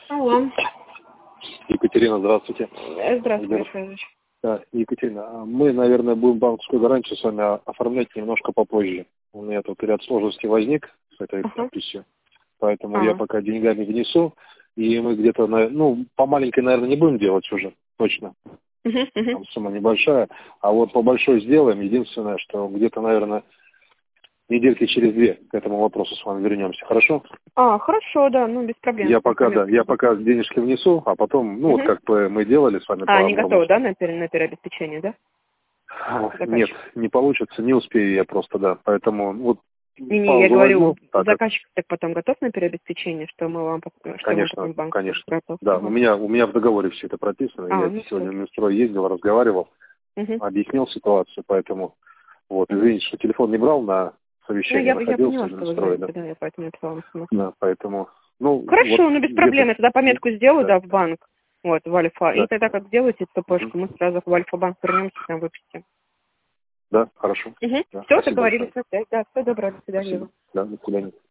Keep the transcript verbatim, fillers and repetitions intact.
Алло. Екатерина, здравствуйте. Здравствуйте, Александр. Да, Екатерина, мы, наверное, будем банковскую гарантию с вами оформлять немножко попозже. У меня тут ряд сложностей возник с этой Ага. подписью, поэтому А. я пока деньгами внесу, и мы где-то, на, ну, по маленькой, наверное, не будем делать уже, точно. Угу, угу. Там сумма небольшая, а вот по большой сделаем. Единственное, что где-то, наверное, недельки через две к этому вопросу с вами вернемся, хорошо? А, хорошо, да, ну без проблем. Я пока, да, я пока денежки внесу, а потом, ну, Угу. вот как бы мы делали с вами А, по не готовы, Амурмовску. да, на, пере, на переобеспечение, да? Нет, Заказчик. не получится, не успею я просто, да. Поэтому вот Не-не, я паузу говорю, возьму. Так, заказчик так потом готов на переобеспечение, что мы вам, что конечно, мы потом банк конечно. готов. Да, Ага. у меня, у меня в договоре все это прописано. А, Я ну сегодня все. в Минстрой ездил, разговаривал, Угу. объяснил ситуацию, поэтому вот, Угу. извините, что телефон не брал, на Ну, совещании я, я находился поняла, в что вы Минстрое, да. звоните, да, я поэтому написала. Да, поэтому, ну, Хорошо, вот ну без проблем, где-то, я тогда пометку сделаю, да, да, в банк, вот, в Альфа, и да. тогда как сделаете Мгм. ЦПшку, мы сразу в Альфа-банк вернемся, там выпустим. Да, хорошо. Угу. Да, Все, спасибо договорились большое. на связь, да, все доброго, до свидания. Спасибо. Да, до свидания.